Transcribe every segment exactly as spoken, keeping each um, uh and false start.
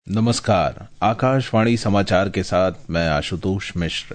नमस्कार, आकाशवाणी समाचार के साथ मैं आशुतोष मिश्र।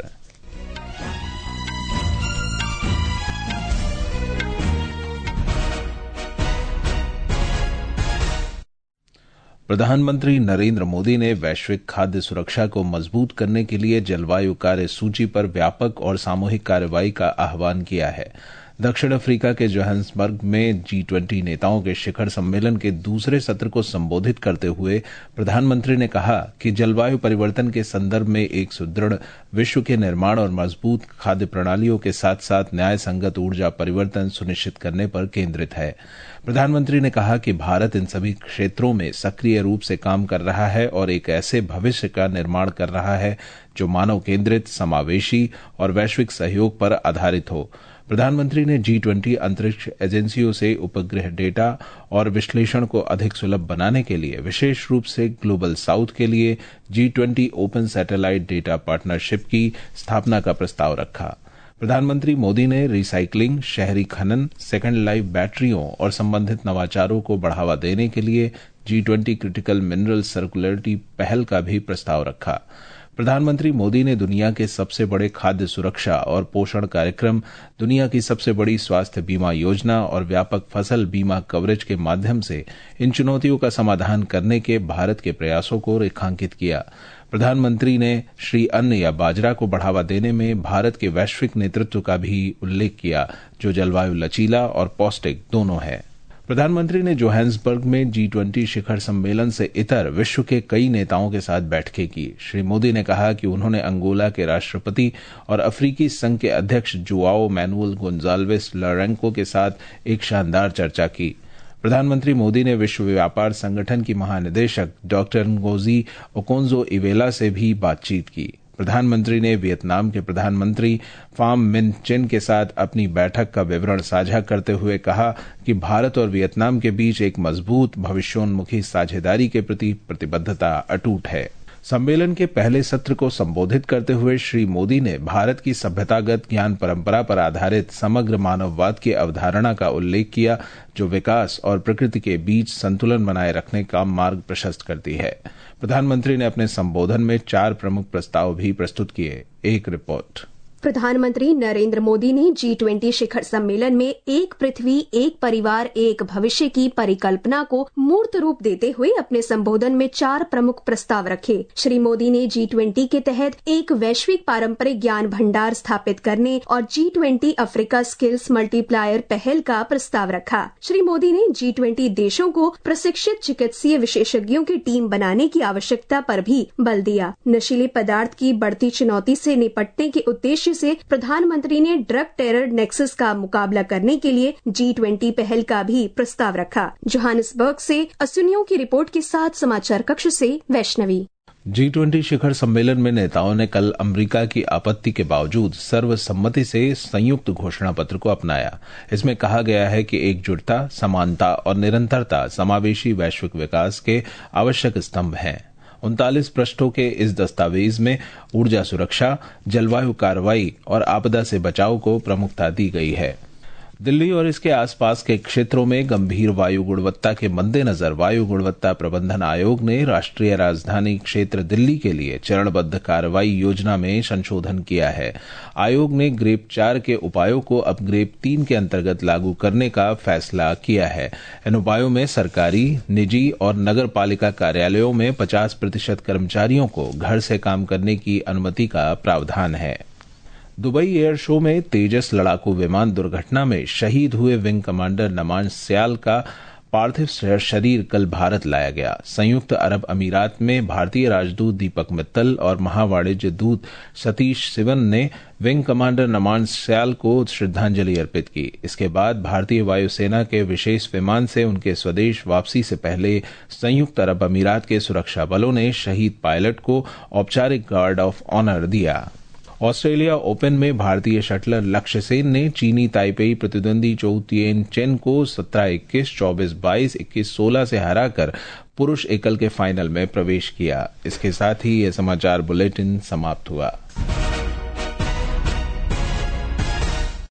प्रधानमंत्री नरेंद्र मोदी ने वैश्विक खाद्य सुरक्षा को मजबूत करने के लिए जलवायु कार्य सूची पर व्यापक और सामूहिक कार्रवाई का आह्वान किया है। दक्षिण अफ्रीका के जोहान्सबर्ग में जी ट्वेंटी नेताओं के शिखर सम्मेलन के दूसरे सत्र को संबोधित करते हुए प्रधानमंत्री ने कहा कि जलवायु परिवर्तन के संदर्भ में एक सुदृढ़ विश्व के निर्माण और मजबूत खाद्य प्रणालियों के साथ साथ न्याय संगत ऊर्जा परिवर्तन सुनिश्चित करने पर केंद्रित है। प्रधानमंत्री ने कहा कि भारत इन सभी क्षेत्रों में सक्रिय रूप से काम कर रहा है और एक ऐसे भविष्य का निर्माण कर रहा है जो मानव केंद्रित, समावेशी और वैश्विक सहयोग पर आधारित हो। प्रधानमंत्री ने जी ट्वेंटी अंतरिक्ष एजेंसियों से उपग्रह डेटा और विश्लेषण को अधिक सुलभ बनाने के लिए विशेष रूप से ग्लोबल साउथ के लिए G twenty open satellite data partnership की स्थापना का प्रस्ताव रखा। प्रधानमंत्री मोदी ने रिसाइकलिंग, शहरी खनन, सेकेंड लाइफ बैटरियों और संबंधित नवाचारों को बढ़ावा देने के लिए G twenty critical mineral circularity पहल का भी प्रस्ताव रखा। प्रधानमंत्री मोदी ने दुनिया के सबसे बड़े खाद्य सुरक्षा और पोषण कार्यक्रम, दुनिया की सबसे बड़ी स्वास्थ्य बीमा योजना और व्यापक फसल बीमा कवरेज के माध्यम से इन चुनौतियों का समाधान करने के भारत के प्रयासों को रेखांकित किया। प्रधानमंत्री ने श्री अन्न या बाजरा को बढ़ावा देने में भारत के वैश्विक नेतृत्व का भी उल्लेख किया, जो जलवायु लचीला और पौष्टिक दोनों है। प्रधानमंत्री ने जोहान्सबर्ग में जी ट्वेंटी शिखर सम्मेलन से इतर विश्व के कई नेताओं के साथ बैठकें की। श्री मोदी ने कहा कि उन्होंने अंगोला के राष्ट्रपति और अफ्रीकी संघ के अध्यक्ष जोआओ मैनुअल गोंजाल्वेस लोरेंको के साथ एक शानदार चर्चा की। प्रधानमंत्री मोदी ने विश्व व्यापार संगठन की महानिदेशक डॉक्टर ngozi ओकोंजो-इवेला से भी बातचीत की। प्रधानमंत्री ने वियतनाम के प्रधानमंत्री फाम मिन चिन के साथ अपनी बैठक का विवरण साझा करते हुए कहा कि भारत और वियतनाम के बीच एक मजबूत भविष्योन्मुखी साझेदारी के प्रति प्रतिबद्धता अटूट है। सम्मेलन के पहले सत्र को संबोधित करते हुए श्री मोदी ने भारत की सभ्यतागत ज्ञान परंपरा पर आधारित समग्र मानववाद की अवधारणा का उल्लेख किया, जो विकास और प्रकृति के बीच संतुलन बनाए रखने का मार्ग प्रशस्त करती है। प्रधानमंत्री ने अपने संबोधन में चार प्रमुख प्रस्ताव भी प्रस्तुत किए। एक रिपोर्ट। प्रधानमंत्री नरेंद्र मोदी ने जी ट्वेंटी शिखर सम्मेलन में एक पृथ्वी, एक परिवार, एक भविष्य की परिकल्पना को मूर्त रूप देते हुए अपने संबोधन में चार प्रमुख प्रस्ताव रखे। श्री मोदी ने जी ट्वेंटी के तहत एक वैश्विक पारंपरिक ज्ञान भंडार स्थापित करने और G twenty Africa skills multiplier पहल का प्रस्ताव रखा। श्री मोदी ने जी ट्वेंटी देशों को प्रशिक्षित चिकित्सीय विशेषज्ञों की टीम बनाने की आवश्यकता पर भी बल दिया। नशीले पदार्थ की बढ़ती चुनौती से निपटने के उद्देश्य से प्रधानमंत्री ने ड्रग टेरर नेक्सस का मुकाबला करने के लिए जी ट्वेंटी पहल का भी प्रस्ताव रखा। जोहान्सबर्ग से असुनियों की रिपोर्ट के साथ समाचार कक्ष से वैष्णवी। जी ट्वेंटी शिखर सम्मेलन में नेताओं ने कल अमेरिका की आपत्ति के बावजूद सर्वसम्मति से संयुक्त घोषणा पत्र को अपनाया। इसमें कहा गया है कि एकजुटता, समानता और निरंतरता समावेशी वैश्विक विकास के आवश्यक स्तंभ हैं। उनतालीस पृष्ठों के इस दस्तावेज में ऊर्जा सुरक्षा, जलवायु कार्रवाई और आपदा से बचाव को प्रमुखता दी गई है। दिल्ली और इसके आसपास के क्षेत्रों में गंभीर वायु गुणवत्ता के मद्देनजर वायु गुणवत्ता प्रबंधन आयोग ने राष्ट्रीय राजधानी क्षेत्र दिल्ली के लिए चरणबद्ध कार्रवाई योजना में संशोधन किया है। आयोग ने ग्रेप चार के उपायों को अब ग्रेप तीन के अंतर्गत लागू करने का फैसला किया है। इन उपायों में सरकारी, निजी और नगर पालिका कार्यालयों में पचास प्रतिशत कर्मचारियों को घर से काम करने की अनुमति का प्रावधान है। दुबई एयर शो में तेजस लड़ाकू विमान दुर्घटना में शहीद हुए विंग कमांडर नमान सयाल का पार्थिव शरीर कल भारत लाया गया। संयुक्त अरब अमीरात में भारतीय राजदूत दीपक मित्तल और महावाणिज्य दूत सतीश सिवन ने विंग कमांडर नमान सयाल को श्रद्धांजलि अर्पित की। इसके बाद भारतीय वायुसेना के विशेष विमान से उनके स्वदेश वापसी से पहले संयुक्त अरब अमीरात के सुरक्षा बलों ने शहीद पायलट को औपचारिक गार्ड ऑफ ऑनर दिया। ऑस्ट्रेलिया ओपन में भारतीय शटलर लक्ष्य सेन ने चीनी ताइपेई प्रतिद्वंदी चोउ तिएन चेन को सत्रह इक्कीस, चौबीस बाईस, इक्कीस सोलह से हराकर पुरुष एकल के फाइनल में प्रवेश किया। इसके साथ ही यह समाचार बुलेटिन समाप्त हुआ।